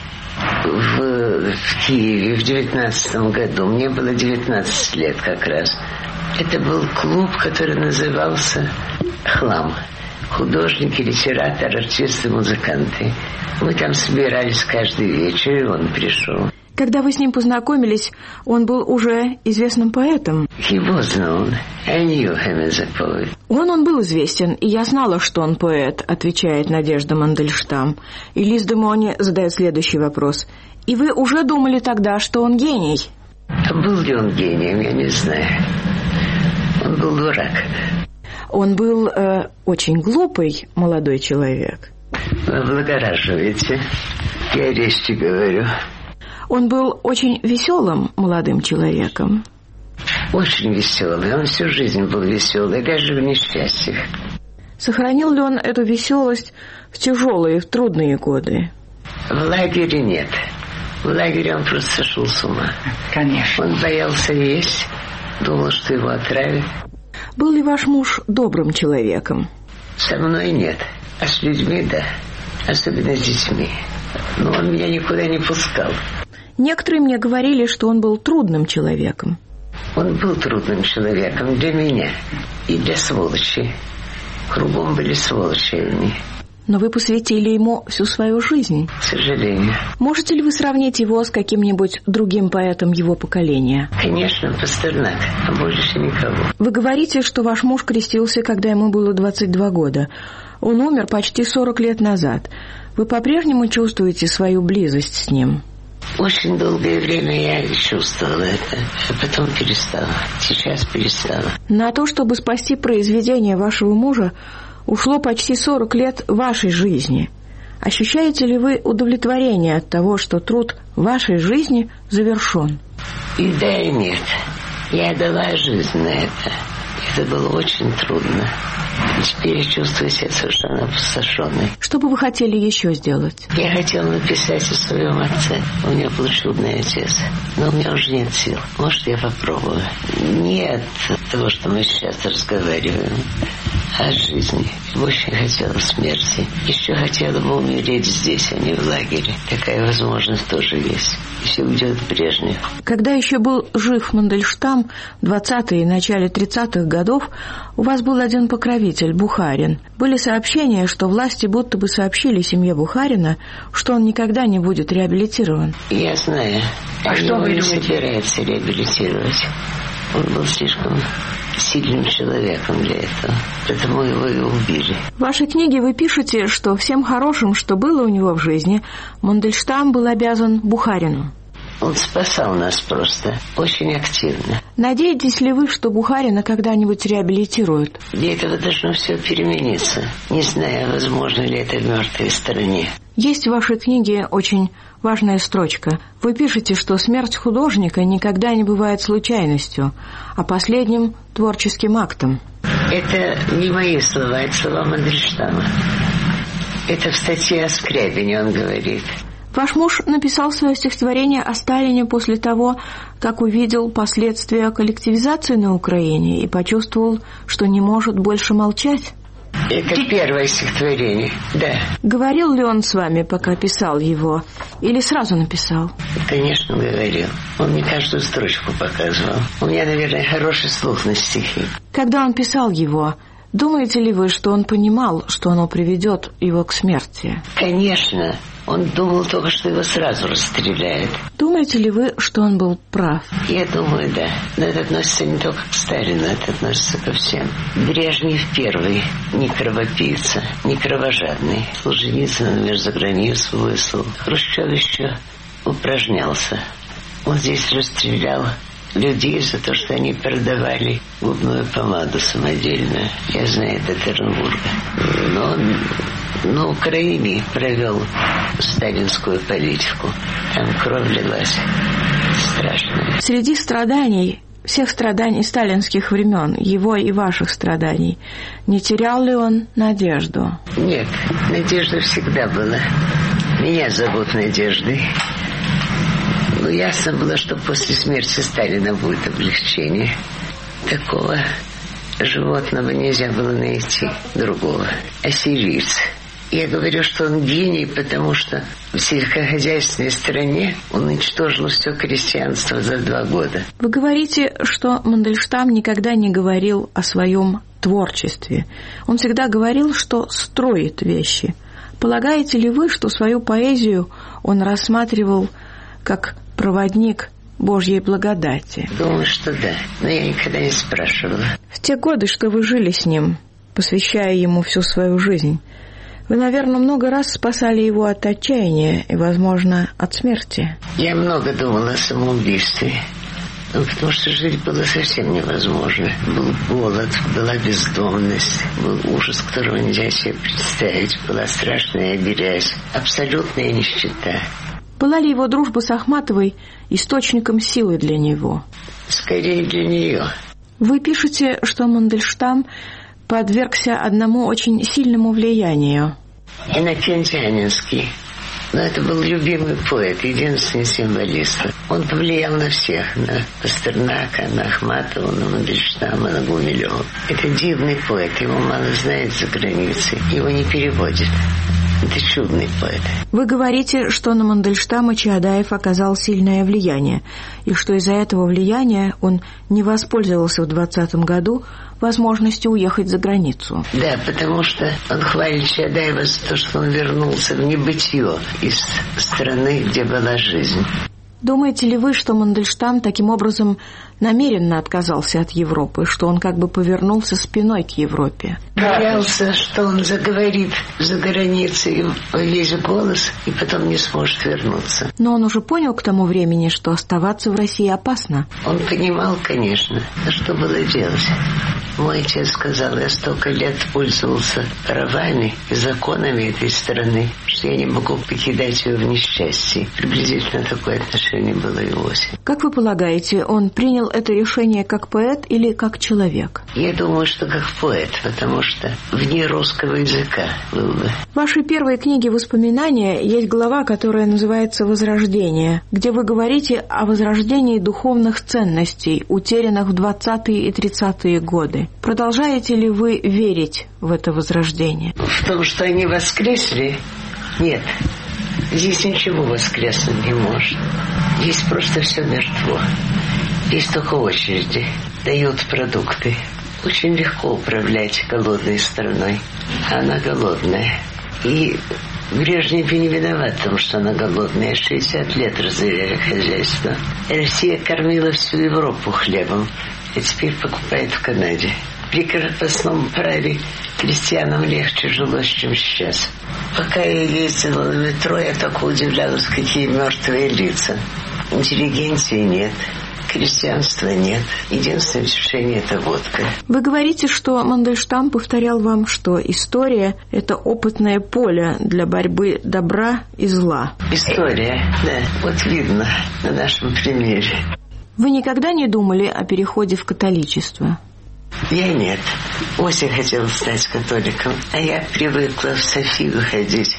в Киеве в 19 году. Мне было 19 лет как раз. Это был клуб, который назывался «Хлам». Художники, литераторы, артисты, музыканты. Мы там собирались каждый вечер, и он пришел. Когда вы с ним познакомились, он был уже известным поэтом. He was known. I knew him as a poet. Он был известен, и я знала, что он поэт, отвечает Надежда Мандельштам. И Лиз де Мони задает следующий вопрос. И вы уже думали тогда, что он гений? Был ли он гением, я не знаю. Он был дурак. Он был очень глупый молодой человек. Вы облагораживаете. Я резче говорю. Он был очень веселым молодым человеком. Очень веселый. Он всю жизнь был веселый, даже в несчастьях. Сохранил ли он эту веселость в тяжелые, в трудные годы? В лагере нет. В лагере он просто сошел с ума. Конечно. Он боялся есть, думал, что его отравят. Был ли ваш муж добрым человеком? Со мной нет, а с людьми да, особенно с детьми. Но он меня никуда не пускал. Некоторые мне говорили, что он был трудным человеком. Он был трудным человеком для меня и для сволочи. Кругом были сволочи они. Но вы посвятили ему всю свою жизнь. К сожалению. Можете ли вы сравнить его с каким-нибудь другим поэтом его поколения? Конечно, Пастернак, а больше никого. Вы говорите, что ваш муж крестился, когда ему было 22 года. Он умер почти 40 лет назад. Вы по-прежнему чувствуете свою близость с ним? Очень долгое время я чувствовала это, а потом перестала. Сейчас перестала. На то, чтобы спасти произведение вашего мужа, ушло почти 40 лет вашей жизни. Ощущаете ли вы удовлетворение от того, что труд вашей жизни завершен? И да, и нет. Я дала жизнь на это. Это было очень трудно. Теперь я чувствую себя совершенно опустошенной. Что бы вы хотели еще сделать? Я хотела написать о своем отце. У него был чудный отец. Но у меня уже нет сил. Может, я попробую. Нет того, что мы сейчас разговариваем. О жизни. Очень хотела смерти. Еще хотела бы умереть здесь, а не в лагере. Такая возможность тоже есть. Если уйдет Брежнев. Когда еще был жив Мандельштам, в 20-е и начале 30-х годов, у вас был один покровитель, Бухарин. Были сообщения, что власти будто бы сообщили семье Бухарина, что он никогда не будет реабилитирован. Я знаю. А что вы не собираетесь реабилитировать? Он был слишком сильным человеком для этого. Поэтому его и убили. В вашей книге вы пишете, что всем хорошим, что было у него в жизни, Мандельштам был обязан Бухарину. Он спасал нас просто. Очень активно. Надеетесь ли вы, что Бухарина когда-нибудь реабилитируют? Для этого должно все перемениться. Не знаю, возможно ли это в мертвой стране. Есть в вашей книге очень важная строчка. Вы пишете, что смерть художника никогда не бывает случайностью, а последним творческим актом. Это не мои слова, это слова Мандельштама. Это в статье о Скрябине он говорит. Ваш муж написал свое стихотворение о Сталине после того, как увидел последствия коллективизации на Украине и почувствовал, что не может больше молчать. Это первое стихотворение, да. Говорил ли он с вами, пока писал его, или сразу написал? Конечно, говорил. Он мне каждую строчку показывал. У меня, наверное, хороший слух на стихи. Когда он писал его, думаете ли вы, что он понимал, что оно приведет его к смерти? Конечно. Он думал только, что его сразу расстреляют. Думаете ли вы, что он был прав? Я думаю, да. Но это относится не только к Сталину, это относится ко всем. Брежнев первый, не кровопийца, не кровожадный. Солженицын, например, за границу высыл. Хрущев еще упражнялся. Он здесь расстрелял людей за то, что они продавали губную помаду самодельную. Я знаю это Петербурга. Но он на Украине провел сталинскую политику. Там кровь лилась страшная. Среди страданий, всех страданий сталинских времен, его и ваших страданий, не терял ли он надежду? Нет, надежда всегда была. Меня зовут Надеждой. Но ясно было, что после смерти Сталина будет облегчение. Такого животного нельзя было найти, другого. Ассирийц. Я говорю, что он гений, потому что в сельскохозяйственной стране он уничтожил все крестьянство за 2 года. Вы говорите, что Мандельштам никогда не говорил о своем творчестве. Он всегда говорил, что строит вещи. Полагаете ли вы, что свою поэзию он рассматривал как проводник Божьей благодати? Думаю, что да, но я никогда не спрашивала. В те годы, что вы жили с ним, посвящая ему всю свою жизнь, вы, наверное, много раз спасали его от отчаяния и, возможно, от смерти. Я много думала о самоубийстве, потому что жить было совсем невозможно. Был голод, была бездомность, был ужас, которого нельзя себе представить, была страшная грязь, абсолютная нищета. Была ли его дружба с Ахматовой источником силы для него? Скорее для нее. Вы пишете, что Мандельштам подвергся одному очень сильному влиянию. Иннокентианинский. Но это был любимый поэт, единственный символист. Он повлиял на всех, на Пастернака, на Ахматову, на Мандельштама, на Гумилева. Это дивный поэт, его мало знают за границей, его не переводят. Это чудный поэт. Вы говорите, что на Мандельштама Чаадаев оказал сильное влияние, и что из-за этого влияния он не воспользовался в 2020 году возможностью уехать за границу. Да, потому что он хвалит Чаадаева за то, что он вернулся в небытие из страны, где была жизнь. Думаете ли вы, что Мандельштам таким образом намеренно отказался от Европы, что он как бы повернулся спиной к Европе? Боялся, что он заговорит за границей весь голос и потом не сможет вернуться. Но он уже понял к тому времени, что оставаться в России опасно. Он понимал, конечно, а что было делать. Мой отец сказал, я столько лет пользовался правами и законами этой страны, что я не могу покидать ее в несчастье. Приблизительно такое отношение было и у Осипа. Как вы полагаете, он принял это решение как поэт или как человек? Я думаю, что как поэт, потому что вне русского языка был бы. В вашей первой книге «Воспоминания» есть глава, которая называется «Возрождение», где вы говорите о возрождении духовных ценностей, утерянных в 20-е и 30-е годы. Продолжаете ли вы верить в это возрождение? В том, что они воскресли? Нет. Здесь ничего воскреснуть не может. Здесь просто все мертво. Есть только очереди. Дают продукты. Очень легко управлять голодной страной. А она голодная. И Брежнев не виноват в том, что она голодная. 60 лет развивали хозяйство. Россия кормила всю Европу хлебом. А теперь покупает в Канаде. При крепостном праве крестьянам легче жилось, чем сейчас. Пока я ездила на метро, я только удивлялась, какие мертвые лица. Интеллигенции нет, крестьянства нет. Единственное решение – это водка. Вы говорите, что Мандельштам повторял вам, что история – это опытное поле для борьбы добра и зла. История, да. Вот видно на нашем примере. Вы никогда не думали о переходе в католичество? Я нет. Ося хотела стать католиком, а я привыкла в Софию ходить.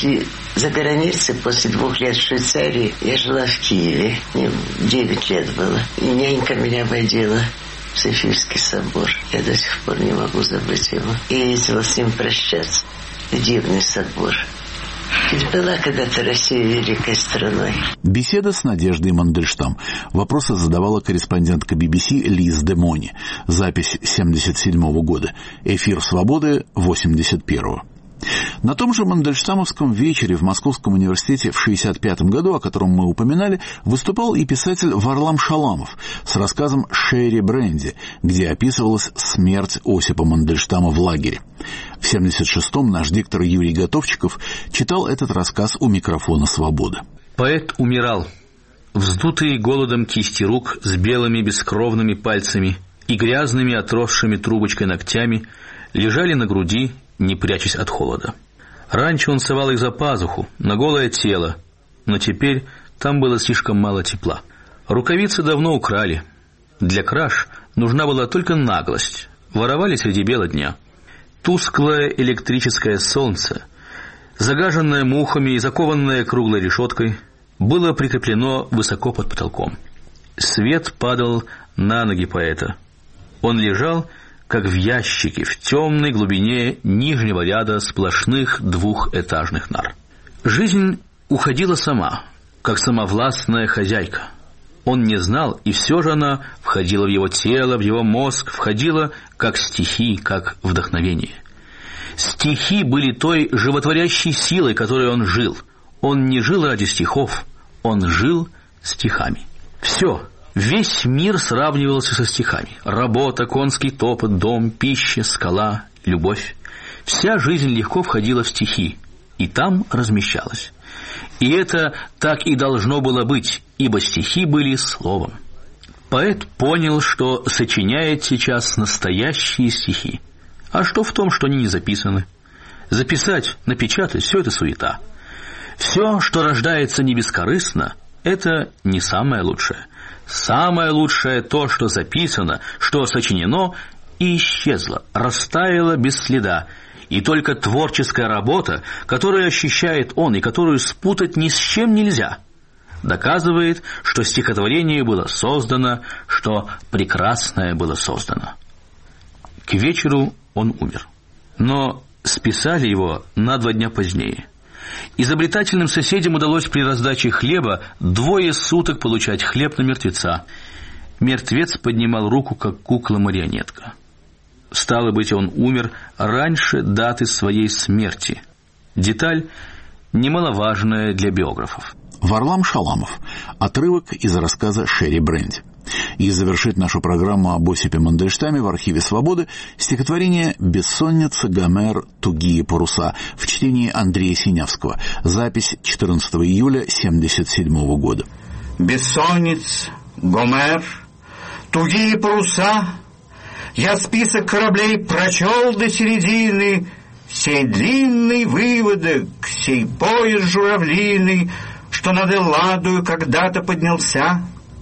За границей, после 2 лет в Швейцарии, я жила в Киеве. Мне 9 лет было. И нянька меня водила в Софийский собор. Я до сих пор не могу забыть его. Я ездила с ним прощаться. Дивный собор. Ведь была когда-то Россия великой страной. Беседа с Надеждой Мандельштам. Вопросы задавала корреспондентка BBC Лиз Демони. Запись 1977 года. Эфир «Свободы» 1981. На том же Мандельштамовском вечере в Московском университете в 1965 году, о котором мы упоминали, выступал и писатель Варлам Шаламов с рассказом «Шерри Бренди», где описывалась смерть Осипа Мандельштама в лагере. В 1976-м наш диктор Юрий Готовчиков читал этот рассказ у микрофона «Свободы». Поэт умирал. Вздутые голодом кисти рук с белыми бескровными пальцами и грязными отросшими трубочкой ногтями лежали на груди, не прячась от холода. Раньше он совал их за пазуху, на голое тело, но теперь там было слишком мало тепла. Рукавицы давно украли. Для краж нужна была только наглость. Воровали среди бела дня. Тусклое электрическое солнце, загаженное мухами и закованное круглой решеткой, было прикреплено высоко под потолком. Свет падал на ноги поэта. Он лежал, как в ящике, в темной глубине нижнего ряда сплошных двухэтажных нар. Жизнь уходила сама, как самовластная хозяйка. Он не знал, и все же она входила в его тело, в его мозг, входила как стихи, как вдохновение. Стихи были той животворящей силой, которой он жил. Он не жил ради стихов, он жил стихами. Все, весь мир сравнивался со стихами. Работа, конский топот, дом, пища, скала, любовь. Вся жизнь легко входила в стихи, и там размещалась. И это так и должно было быть, ибо стихи были словом. Поэт понял, что сочиняет сейчас настоящие стихи. А что в том, что они не записаны? Записать, напечатать – все это суета. Все, что рождается не бескорыстно, это не самое лучшее. Самое лучшее то, что записано, что сочинено и исчезло, растаяло без следа. И только творческая работа, которую ощущает он и которую спутать ни с чем нельзя, доказывает, что стихотворение было создано, что прекрасное было создано. К вечеру он умер. Но списали его на 2 дня позднее. Изобретательным соседям удалось при раздаче хлеба 2 суток получать хлеб на мертвеца. Мертвец поднимал руку, как кукла-марионетка. Стало быть, он умер раньше даты своей смерти. Деталь немаловажная для биографов. Варлам Шаламов. Отрывок из рассказа Шерри Бренди. И завершит нашу программу об Осипе Мандельштаме в архиве «Свободы» стихотворение «Бессонница, Гомер, тугие паруса» в чтении Андрея Синявского. Запись 14 июля 1977 года. Бессонница, Гомер, тугие паруса. Я список кораблей прочел до середины, сей длинный выводок, сей пояс журавлиный, что над Элладою когда-то поднялся,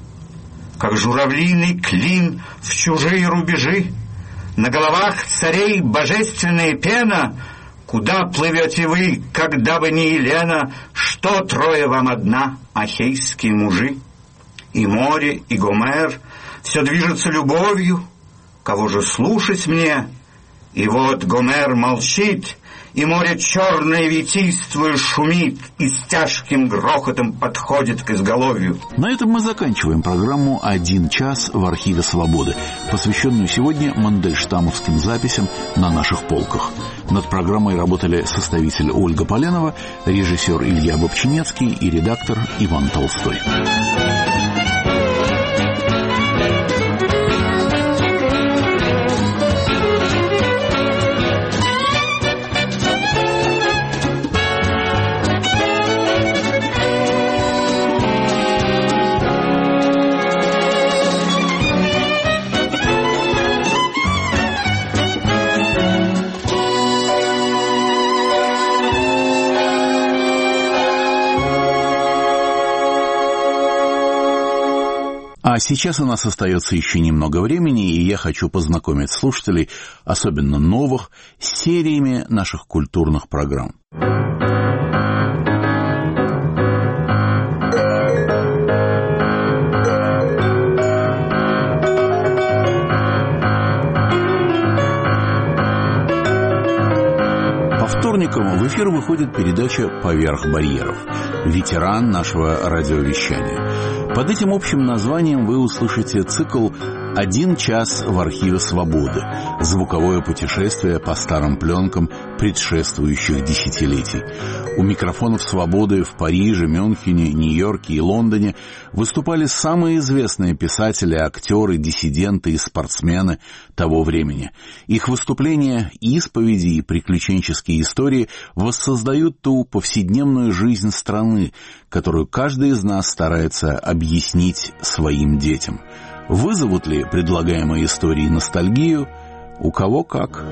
как журавлиный клин в чужие рубежи. На головах царей божественная пена. Куда плывете вы, когда бы не Елена? Что 3 вам одна, ахейские мужи? И море, и Гомер все движется любовью. Кого же слушать мне? И вот Гомер молчит, и море черное ветиствуя шумит и с тяжким грохотом подходит к изголовью. На этом мы заканчиваем программу «1 час в архиве «Свободы», посвященную сегодня мандельштамовским записям на наших полках. Над программой работали составитель Ольга Поленова, режиссер Илья Бобчинецкий и редактор Иван Толстой. А сейчас у нас остается еще немного времени, и я хочу познакомить слушателей, особенно новых, с сериями наших культурных программ. По вторникам в эфир выходит передача «Поверх барьеров». Ветеран нашего радиовещания. Под этим общим названием вы услышите цикл «1 час в архиве «Свободы». Звуковое путешествие по старым пленкам предшествующих десятилетий. У микрофонов «Свободы» в Париже, Мюнхене, Нью-Йорке и Лондоне выступали самые известные писатели, актеры, диссиденты и спортсмены того времени. Их выступления, исповеди и приключенческие истории воссоздают ту повседневную жизнь страны, которую каждый из нас старается объяснить своим детям. Вызовут ли предлагаемые истории ностальгию? У кого как.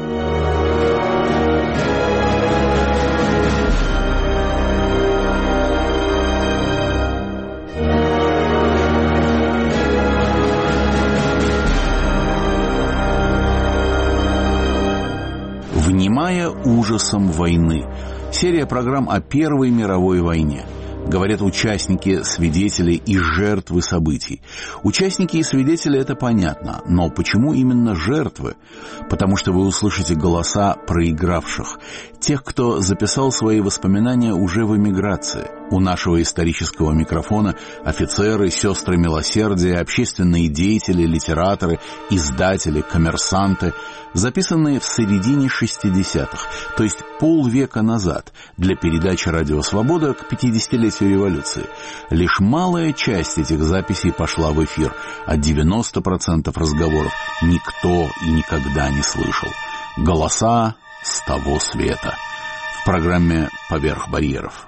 Внимая ужасам войны. Серия программ о Первой мировой войне. Говорят участники, свидетели и жертвы событий. Участники и свидетели — это понятно, но почему именно жертвы? Потому что вы услышите голоса проигравших, тех, кто записал свои воспоминания уже в эмиграции. У нашего исторического микрофона офицеры, сестры милосердия, общественные деятели, литераторы, издатели, коммерсанты, записанные в середине 60-х, то есть полвека назад, для передачи «Радио Свобода» к 50-летию революции. Лишь малая часть этих записей пошла в эфир, а 90% разговоров никто и никогда не слышал. Голоса с того света. В программе «Поверх барьеров».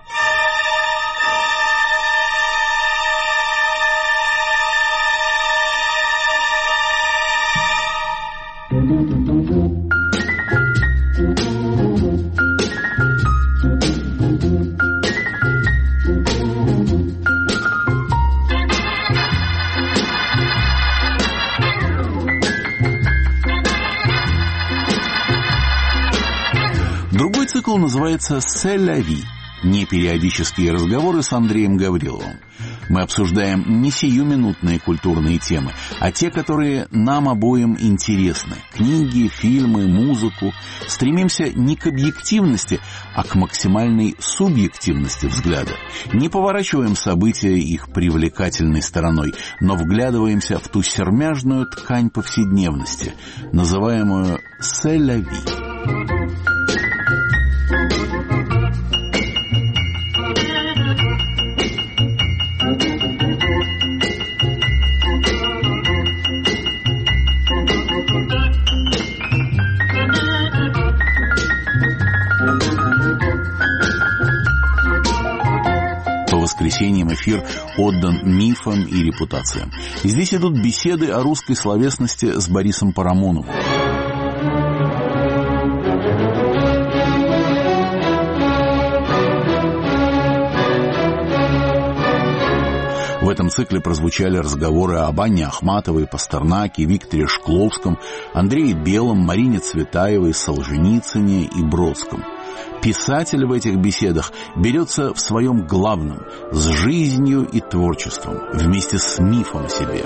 Другой цикл называется «C'est la vie» — непериодические разговоры с Андреем Гавриловым. Мы обсуждаем не сиюминутные культурные темы, а те, которые нам обоим интересны. Книги, фильмы, музыку. Стремимся не к объективности, а к максимальной субъективности взгляда. Не поворачиваем события их привлекательной стороной, но вглядываемся в ту сермяжную ткань повседневности, называемую «C'est la vie». По воскресеньям эфир отдан мифам и репутациям. Здесь идут беседы о русской словесности с Борисом Парамоновым. В этом цикле прозвучали разговоры об Анне Ахматовой, Пастернаке, Викторе Шкловском, Андрее Белом, Марине Цветаевой, Солженицыне и Бродском. Писатель в этих беседах берется в своем главном – с жизнью и творчеством, вместе с мифом о себе.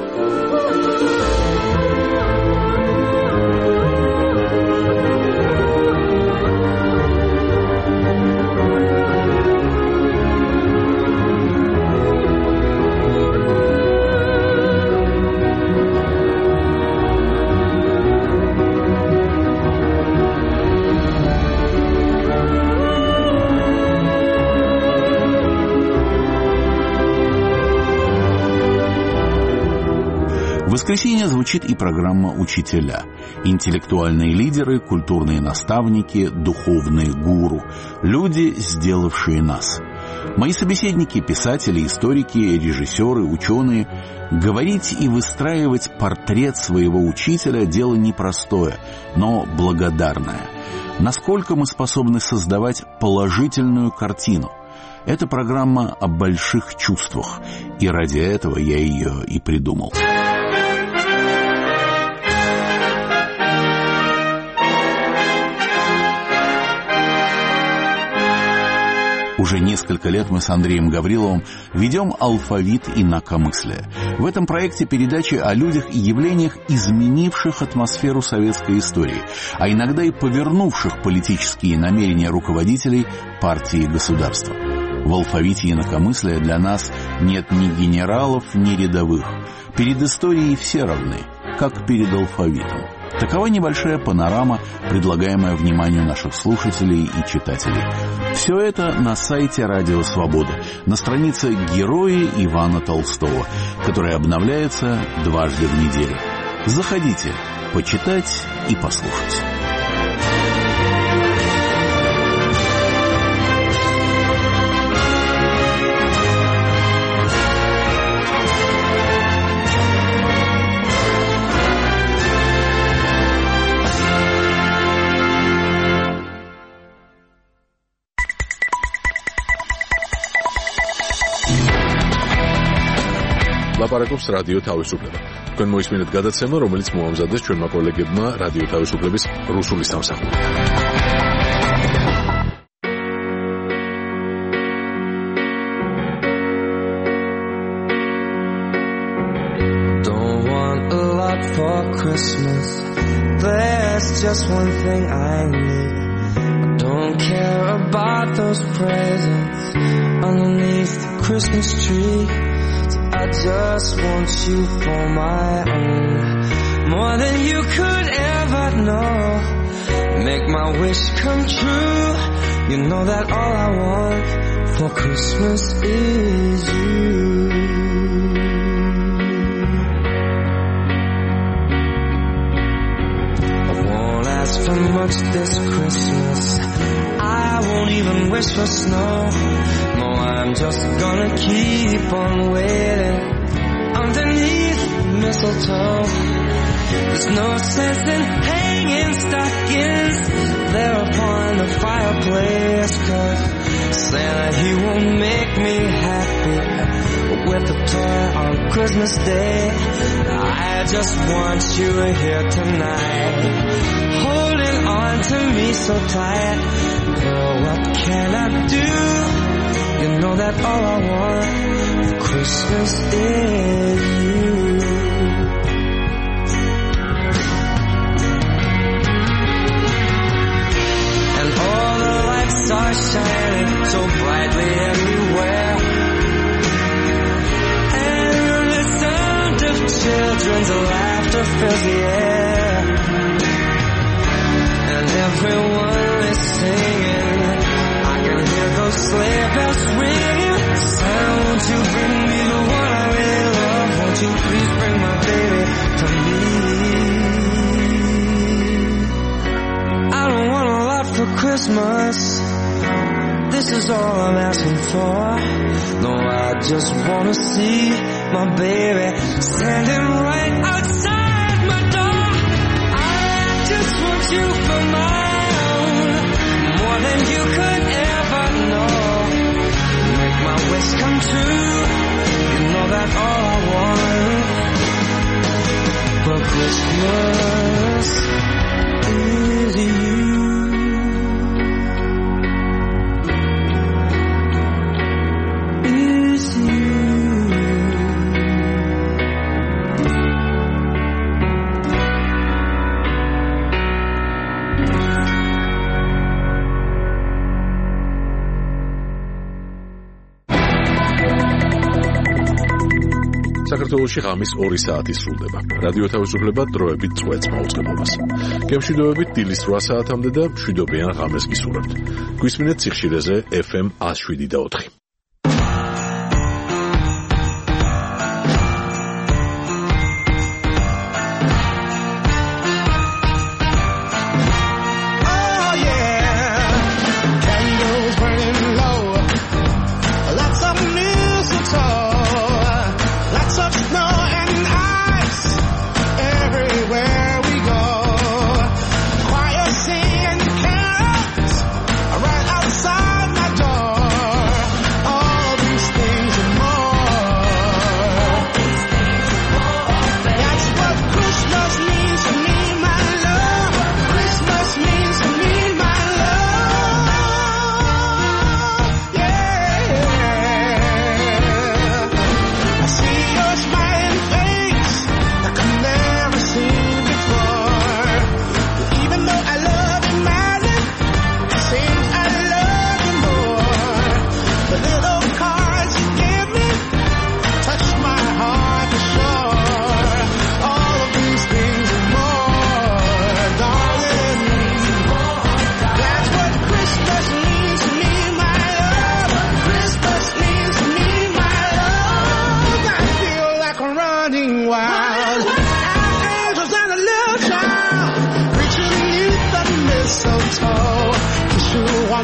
В воскресенье звучит и программа «Учителя». Интеллектуальные лидеры, культурные наставники, духовные гуру. Люди, сделавшие нас. Мои собеседники, писатели, историки, режиссеры, ученые. Говорить и выстраивать портрет своего учителя – дело непростое, но благодарное. Насколько мы способны создавать положительную картину? Это программа о больших чувствах, и ради этого я ее и придумал. Уже несколько лет мы с Андреем Гавриловым ведем «Алфавит инакомыслия». В этом проекте передачи о людях и явлениях, изменивших атмосферу советской истории, а иногда и повернувших политические намерения руководителей партии и государства. В «Алфавите инакомыслия» для нас нет ни генералов, ни рядовых. Перед историей все равны, как перед алфавитом. Такова небольшая панорама, предлагаемая вниманию наших слушателей и читателей. Все это на сайте «Радио Свобода», на странице «Герои» Ивана Толстого, которая обновляется дважды в неделю. Заходите, почитать и послушать. ლაპარაკობს რადიო თავისუფლება. თქვენ მოისმინეთ გადაცემა, რომელიც მოამზადეს ჩვენმა კოლეგებმა რადიო თავისუფლების რუსული სამსახური. Christmas, there's just one thing I need. I don't care about those presents underneath the Christmas tree. So I just want you for my own, more than you could ever know. Make my wish come true. You know that all I want for Christmas is you. For much this Christmas, I won't even wish for snow. No, I'm just gonna keep on waiting underneath mistletoe. There's no sense in hanging stockings there upon the fireplace, 'cause Santa, he won't make me happy with a toy on Christmas Day. I just want you here tonight, holding on to me so tight. Girl, what can I do? You know that all I want for Christmas is you. And all the lights are shining so brightly everywhere, and the sound of children's laughter fills the air, and everyone is singing. I can hear those sleigh bells ringing. Santa, won't you bring me the one I really love? Won't you please bring my baby to me? I don't want a lot for Christmas. This is all I'm asking for. No, I just wanna see my baby standing right outside my door. I just want you for my own, more than you could ever know. Make my wish come true. You know that all I want for Christmas is you. საქართველოში ღამის 2 საათი სრულდება. რადიო თავისუფლება დროებით წვეთს მაუწყებლობას. გემშვიდობებით დილის 8 საათამდე და მშვიდობიან ღამეს გისურვებთ. გვისმინეთ სიხშირეზე FM 107.4.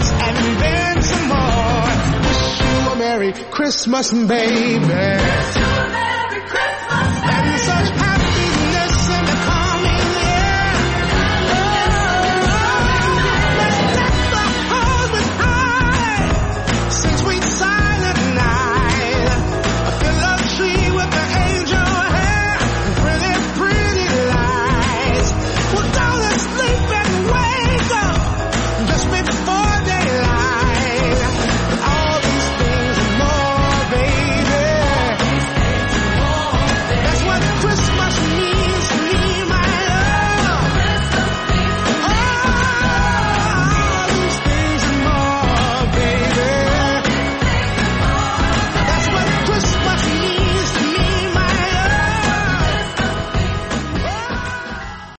Christmas, baby.